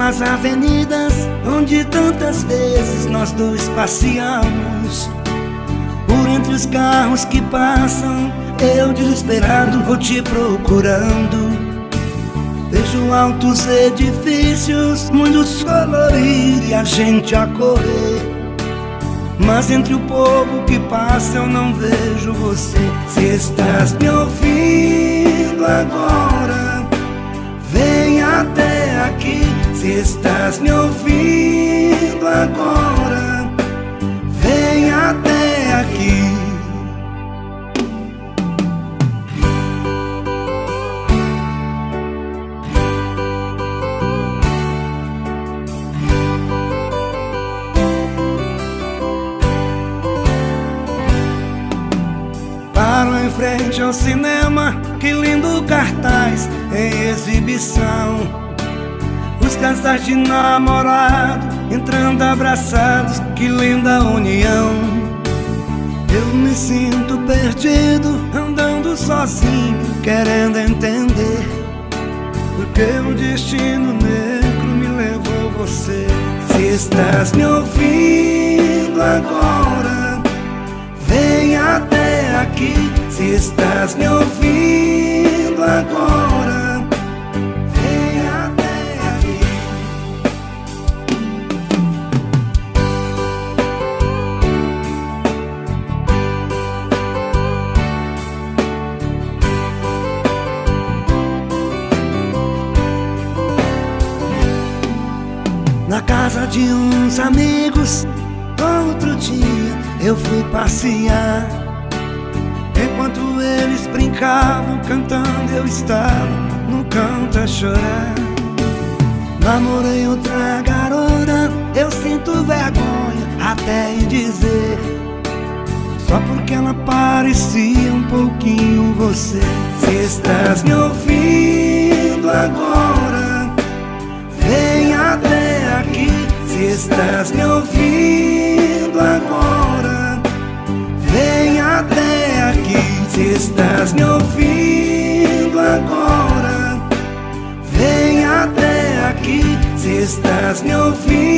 nas avenidas onde tantas vezes nós dois passeamos. Por entre os carros que passam, eu desesperado vou te procurando. Vejo altos edifícios, muitos colorir e a gente a correr, mas entre o povo que passa eu não vejo você. Se estás me ouvindo agora, vem até aqui. Se estás me ouvindo agora, vem até aqui. Paro em frente ao cinema, que lindo cartaz em exibição. Os casais de namorado entrando abraçados, que linda união. Eu me sinto perdido, andando sozinho, querendo entender porque o destino negro me levou você. Se estás me ouvindo agora, vem até aqui. Se estás me ouvindo agora, vem até aqui. Na casa de uns amigos, outro dia eu fui passear. Enquanto eles brincavam, cantando, eu estava no canto a chorar. Namorei outra garota, eu sinto vergonha até em dizer, só porque ela parecia um pouquinho você. Se estás me ouvindo agora, vem até aqui. Se estás me ouvindo agora, vem até aqui. Se estás me ouvindo agora, vem até aqui. Se estás me ouvindo